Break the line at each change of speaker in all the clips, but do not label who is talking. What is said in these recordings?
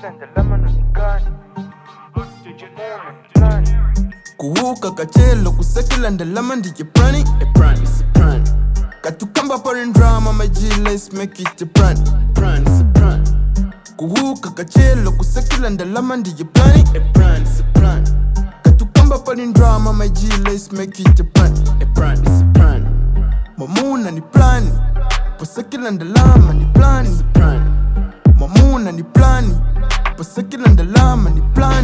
Kuvuka kachelo kusakila ndalama ndije prani. It's a prani. Katukamba parin drama maji, let's make it a prani. It's a prani. Kuvuka kachelo kusakila ndalama ndije prani. It's a prani. Katukamba parin drama maji, let's make it a prani. It's a prani. Mamuna ni plani, pasakila ndalama ni plani. It's a prani. Mamuna ni plani, pasakila ndalama ni plani.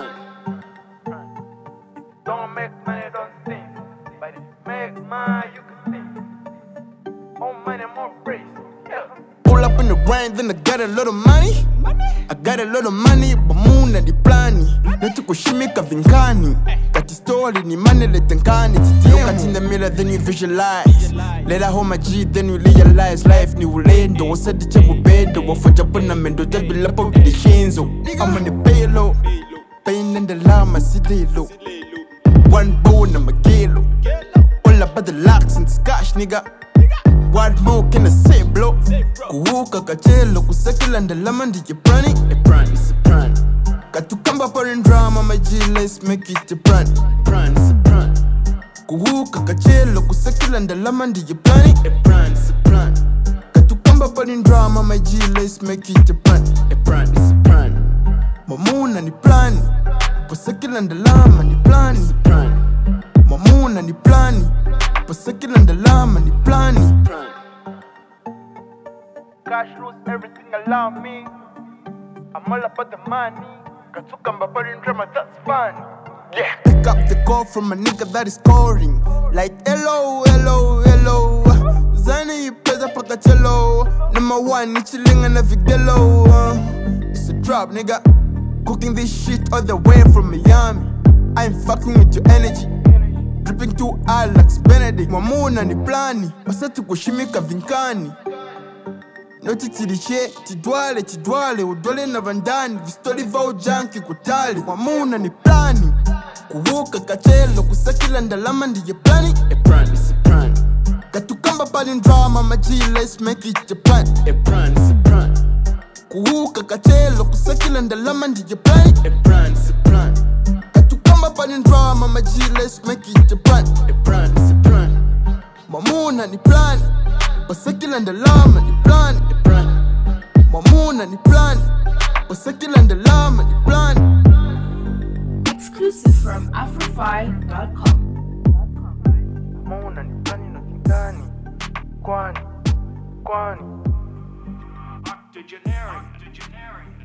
Don't make money, don't sing. But if you make money, you can sing. More money, more praise. Yeah.
Pull up in the grind, then I got a lot of money. I got a lot of money, but moon and the plani. Netu kushimika vinkani. Kati story ni money letenkani. Look at in the mirror, then you visualize. Let out home my G, then you realize life ni ulendo. Wasa di chabu bedo, wafoja puna mendo. Tabi lapo kidi shinzo. I'm on the payload. Pain in the llama, see low. One bone, I'm a kilo. All about the locks and scotch, nigga. What more can I say, bro? Kuvuka kachelo kusakila ndalama ndije prani. It's a prani. Katukamba parin drama maji, let's make it a prani. It's a prani. Kuvuka kachelo kusakila ndalama ndije prani. It's a prani. Katukamba parin drama maji, let's make it a prani. It's a prani. Mamuna ni plani, pasakila ndalama ni plani. It's a prani. Mamuna ni plani, pasakila ndalama ni plani.
Cash rules everything around me. I'm all about the money. Katukamba parin drama, that's fun. Yeah.
Pick up the call from a nigga that is scoring. Like hello, hello, hello. Zani pesa paka cello. Number one, ni chilling and a vigelo. It's a drop, nigga. Cooking this shit all the way from Miami. I ain't fucking with your energy. Dripping to Alex Benedict. Mamuna ni plani. Masatu kushimika vinkani. Noti tirishe, tidwale, udole na vandani. Vistori vao janki kutali. Mamuna ni plani. Kuvuka kachelo, kusakila ndalama ndije plani. It's a prani. Katukamba parin drama maji, let's make it a prani. It's a prani. Kuvuka kachelo, kusakila ndalama ndije plani. It's a prani. Katukamba parin drama maji, let's make it a prani. It's a prani. Mamuna ni plani, pasakila ndalama ni plani. Mamuna ni plani, pasakila ndalama ni plani.
Exclusive from Afrofy.com.
Mamuna ni plani na tingani. Kwani.
Octogenarian.